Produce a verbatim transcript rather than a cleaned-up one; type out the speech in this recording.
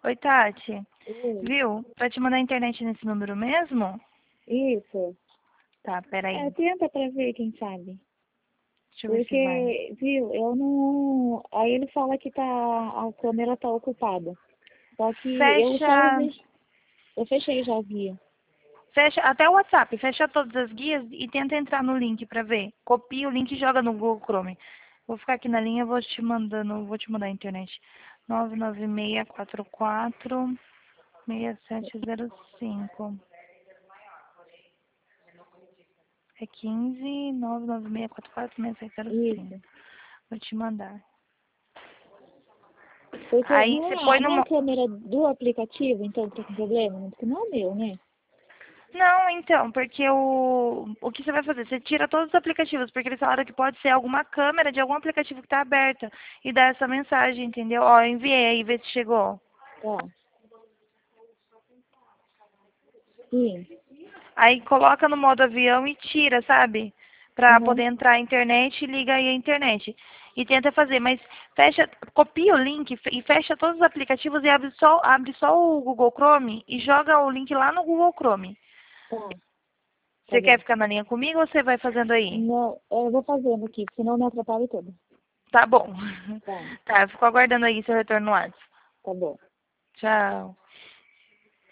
Oi, Tati. Oi. Viu? Pra te mandar a internet nesse número mesmo? Isso. Tá, É, peraí. tenta pra ver, quem sabe. Deixa eu ver se vai. Porque, viu, eu não. Aí ele fala que tá. A câmera tá ocupada. Só que eu só Fecha. usei. Eu fechei já as guias. Fecha até o WhatsApp. Fecha todas as guias e tenta entrar no link pra ver. Copia o link e joga no Google Chrome. Vou ficar aqui na linha e vou te mandando. Vou te mandar a internet. nove nove seis quatro quatro seis sete zero cinco. É quinze nove nove seis quatro quatro seis sete zero cinco. Isso. Vou te mandar. Porque Aí não você é, põe não no. é a mo- câmera do aplicativo, então, que tá com problema? Porque não é o meu, né? Não, então, porque o, o que você vai fazer? Você tira todos os aplicativos, porque eles falaram que pode ser alguma câmera de algum aplicativo que está aberta e dá essa mensagem, entendeu? Ó, eu enviei aí, vê se chegou. Tá. Sim. Aí coloca no modo avião e tira, sabe? Pra Aham. poder entrar a internet e liga aí a internet. E tenta fazer, mas fecha, copia o link e fecha todos os aplicativos e abre só, abre só o Google Chrome e joga o link lá no Google Chrome. Tá. Tá Você quer bom. ficar na linha comigo ou você vai fazendo aí? Não, eu vou fazendo aqui, senão me atrapalha tudo. Tá bom. Tá. Tá, eu fico aguardando aí seu retorno no WhatsApp. Tá bom. Tchau.